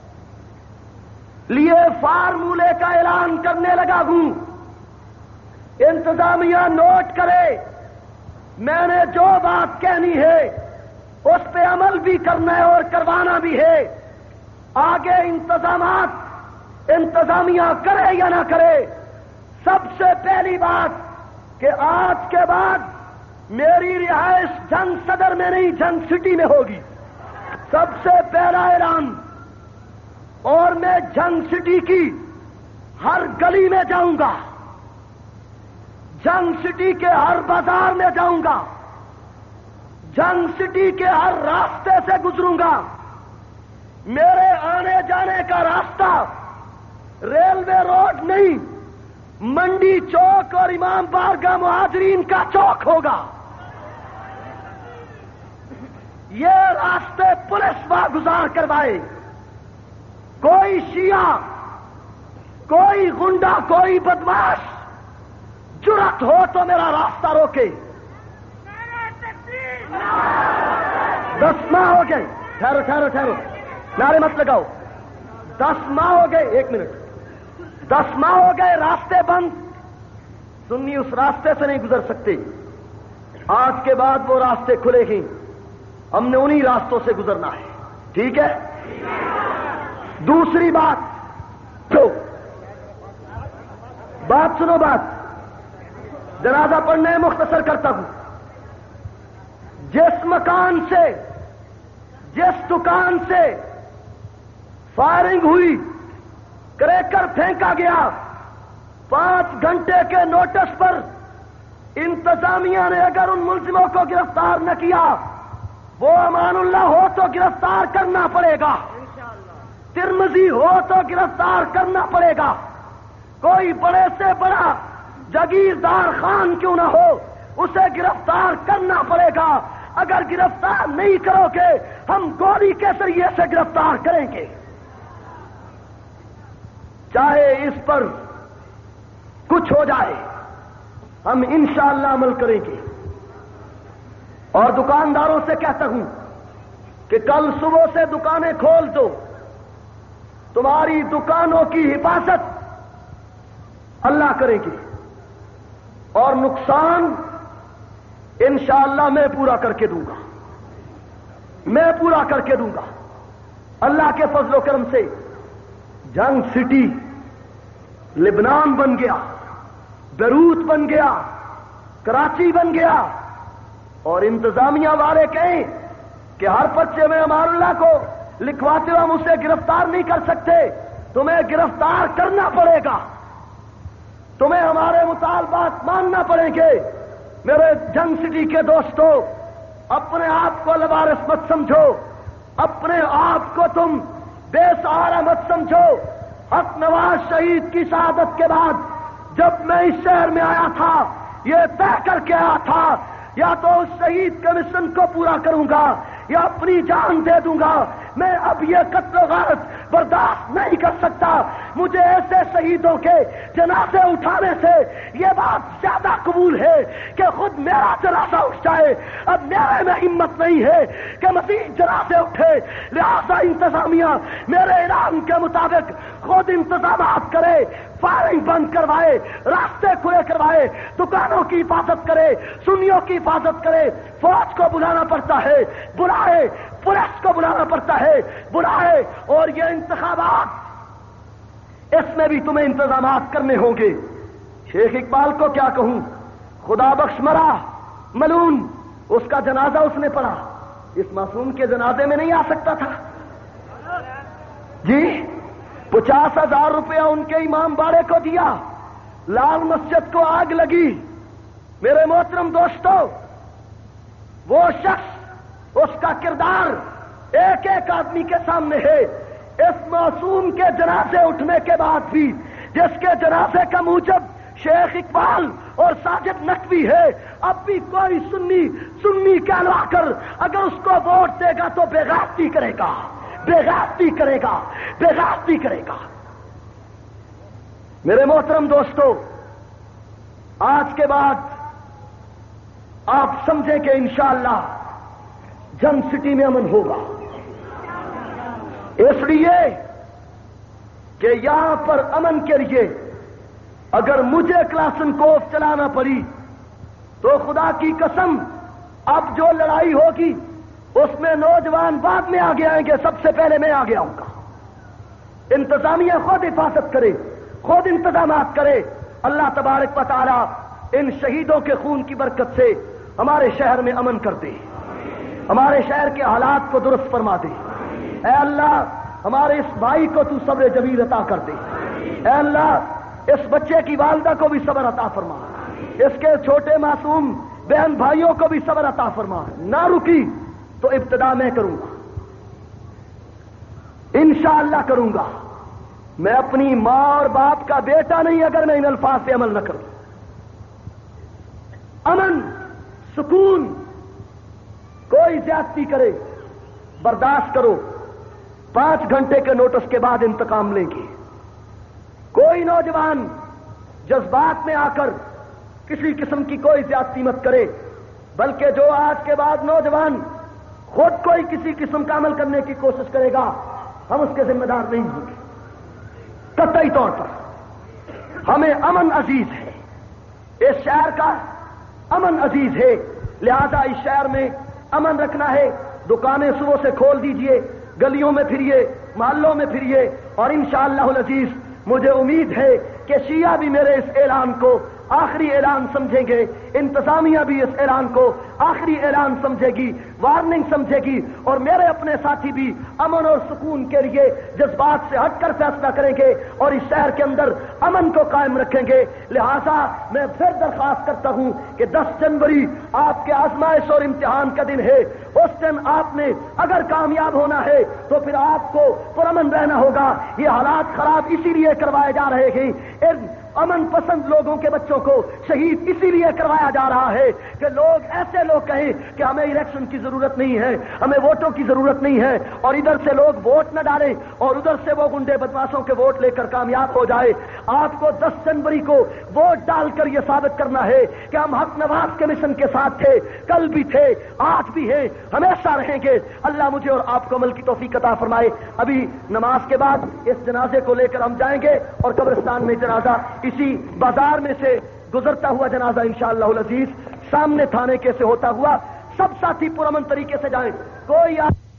لیے فارمولے کا اعلان کرنے لگا ہوں، انتظامیہ نوٹ کرے، میں نے جو بات کہنی ہے اس پہ عمل بھی کرنا ہے اور کروانا بھی ہے۔ آگے انتظامات انتظامیہ کرے یا نہ کرے، سب سے پہلی بات کہ آج کے بعد میری رہائش جنگ صدر میں نہیں، جنگ سٹی میں ہوگی، سب سے پہلا اعلان۔ اور میں جنگ سٹی کی ہر گلی میں جاؤں گا، جنگ سٹی کے ہر بازار میں جاؤں گا، جنگ سٹی کے ہر راستے سے گزروں گا۔ میرے آنے جانے کا راستہ ریلوے روڈ نہیں، منڈی چوک اور امام بارگاہ مہاجرین کا چوک ہوگا۔ یہ راستے پولیس واگزار کروائے، کوئی شیعہ، کوئی گنڈا، کوئی بدماش جرأت ہو تو میرا راستہ روکے۔ دس ماہ ہو گئے، ٹھہرو ٹھہرو ٹھہرو، نعرے مت لگاؤ۔ دس ماہ ہو گئے، ایک منٹ، دس ماہ ہو گئے راستے بند، سنی اس راستے سے نہیں گزر سکتے۔ آج کے بعد وہ راستے کھلے ہیں، ہم نے انہی راستوں سے گزرنا ہے، ٹھیک ہے؟ دوسری بات، تو بات سنو، بات جنازہ پڑھنے مختصر کرتا ہوں۔ جس مکان سے، جس دکان سے فائرنگ ہوئی، کریکر پھینکا گیا، پانچ گھنٹے کے نوٹس پر انتظامیہ نے اگر ان ملزموں کو گرفتار نہ کیا، وہ امان اللہ ہو تو گرفتار کرنا پڑے گا، ترمذی ہو تو گرفتار کرنا پڑے گا، کوئی بڑے سے بڑا جاگیردار خان کیوں نہ ہو، اسے گرفتار کرنا پڑے گا۔ اگر گرفتار نہیں کرو گے ہم گولی کے ذریعے سے گرفتار کریں گے، چاہے اس پر کچھ ہو جائے، ہم انشاءاللہ عمل کریں گے۔ اور دکانداروں سے کہتا ہوں کہ کل صبح سے دکانیں کھول دو، تمہاری دکانوں کی حفاظت اللہ کرے گی، اور نقصان انشاءاللہ میں پورا کر کے دوں گا، میں پورا کر کے دوں گا۔ اللہ کے فضل و کرم سے جنگ سٹی لبنان بن گیا، بیروت بن گیا، کراچی بن گیا، اور انتظامیہ والے کہیں کہ ہر پرچے میں امان اللہ کو لکھواتے ہو، ہم اسے گرفتار نہیں کر سکتے، تمہیں گرفتار کرنا پڑے گا، تمہیں ہمارے مطالبات ماننا پڑیں گے۔ میرے جنگ سٹی کے دوستو، اپنے آپ کو لوارث مت سمجھو، اپنے آپ کو تم بے سہارا مت سمجھو۔ حق نواز شہید کی شہادت کے بعد جب میں اس شہر میں آیا تھا، یہ طے کر کے آیا تھا، یا تو اس شہید کے مشن کو پورا کروں گا یا اپنی جان دے دوں گا۔ میں اب یہ قتل و غارت برداشت نہیں کر سکتا۔ مجھے ایسے شہیدوں کے جنازے اٹھانے سے یہ بات زیادہ قبول ہے کہ خود میرا جنازہ اٹھ جائے۔ اب میرے میں ہمت نہیں ہے کہ مزید جنازے اٹھے، لہذا انتظامیہ میرے اعلان کے مطابق خود انتظامات کرے، فائرنگ بند کروائے، راستے کھلے کروائے، دکانوں کی حفاظت کرے، سنیوں کی حفاظت کرے۔ فوج کو بلانا پڑتا ہے بلائے، پولیس کو بلانا پڑتا ہے بلائے، اور یہ انتخابات، اس میں بھی تمہیں انتظامات کرنے ہوں گے۔ شیخ اقبال کو کیا کہوں، خدا بخش مرا ملون، اس کا جنازہ اس نے پڑھا، اس معصوم کے جنازے میں نہیں آ سکتا تھا جی؟ پچاس ہزار روپیہ ان کے امام باڑے کو دیا، لال مسجد کو آگ لگی۔ میرے محترم دوستو، وہ شخص، اس کا کردار ایک ایک آدمی کے سامنے ہے۔ اس معصوم کے جنازے اٹھنے کے بعد بھی، جس کے جنازے کا موجب شیخ اقبال اور ساجد نقوی ہے، اب بھی کوئی سنی سنی کہلوا کر اگر اس کو ووٹ دے گا تو بے غیرتی کرے گا، بے غیرتی کرے گا، بے غیرتی کرے گا۔ میرے محترم دوستو، آج کے بعد آپ سمجھیں کہ انشاءاللہ جنگ سٹی میں امن ہوگا، اس لیے کہ یہاں پر امن کے لیے اگر مجھے کلاشنکوف چلانا پڑی تو خدا کی قسم اب جو لڑائی ہوگی اس میں نوجوان بعد میں آگے آئیں گے، سب سے پہلے میں آگے آؤں گا۔ انتظامیہ خود حفاظت کرے، خود انتظامات کرے۔ اللہ تبارک و تعالی ان شہیدوں کے خون کی برکت سے ہمارے شہر میں امن کر دے، ہمارے شہر کے حالات کو درست فرما دے۔ اے اللہ ہمارے اس بھائی کو تو صبر جمیل عطا کر دے۔ اے اللہ اس بچے کی والدہ کو بھی صبر عطا فرما، اس کے چھوٹے معصوم بہن بھائیوں کو بھی صبر عطا فرما۔ نہ رکی تو ابتدا میں کروں گا، انشاءاللہ کروں گا۔ میں اپنی ماں اور باپ کا بیٹا نہیں اگر میں ان الفاظ پہ عمل نہ کروں۔ امن، سکون، کوئی زیادتی کرے برداشت کرو، پانچ گھنٹے کے نوٹس کے بعد انتقام لیں گے۔ کوئی نوجوان جذبات میں آ کر کسی قسم کی کوئی زیادتی مت کرے، بلکہ جو آج کے بعد نوجوان خود کوئی کسی قسم کا عمل کرنے کی کوشش کرے گا ہم اس کے ذمہ دار نہیں ہوں گے۔ قطعی طور پر ہمیں امن عزیز ہے، اس شہر کا امن عزیز ہے، لہذا اس شہر میں امن رکھنا ہے۔ دکانیں صبح سے کھول دیجئے، گلیوں میں پھریے، محلوں میں پھریے، اور انشاءاللہ العزیز مجھے امید ہے کہ شیعہ بھی میرے اس اعلان کو آخری اعلان سمجھیں گے، انتظامیہ بھی اس اعلان کو آخری اعلان سمجھے گی، وارننگ سمجھے گی، اور میرے اپنے ساتھی بھی امن اور سکون کے لیے جذبات سے ہٹ کر فیصلہ کریں گے اور اس شہر کے اندر امن کو قائم رکھیں گے۔ لہذا میں پھر درخواست کرتا ہوں کہ دس جنوری آپ کے آزمائش اور امتحان کا دن ہے، اس دن آپ نے اگر کامیاب ہونا ہے تو پھر آپ کو پرامن رہنا ہوگا۔ یہ حالات خراب اسی لیے کروائے جا رہے ہیں، ان امن پسند لوگوں کے بچوں کو شہید اسی لیے کروایا جا رہا ہے کہ لوگ ایسے لوگ کہیں کہ ہمیں الیکشن کی ضرورت نہیں ہے، ہمیں ووٹوں کی ضرورت نہیں ہے، اور ادھر سے لوگ ووٹ نہ ڈالیں اور ادھر سے وہ گنڈے بدماشوں کے ووٹ لے کر کامیاب ہو جائے۔ آپ کو دس جنوری کو ووٹ ڈال کر یہ ثابت کرنا ہے کہ ہم حق نواز کے مشن کے ساتھ تھے، کل بھی تھے، آج بھی ہیں، ہمیشہ رہیں گے۔ اللہ مجھے اور آپ کو عمل کی توفیق عطا فرمائے۔ ابھی نماز کے بعد اس جنازے کو لے کر ہم جائیں گے اور قبرستان میں جنازہ اسی بازار میں سے گزرتا ہوا جنازہ انشاءاللہ العزیز سامنے تھانے کے سے ہوتا ہوا، سب ساتھی پرامن طریقے سے جائیں، کوئی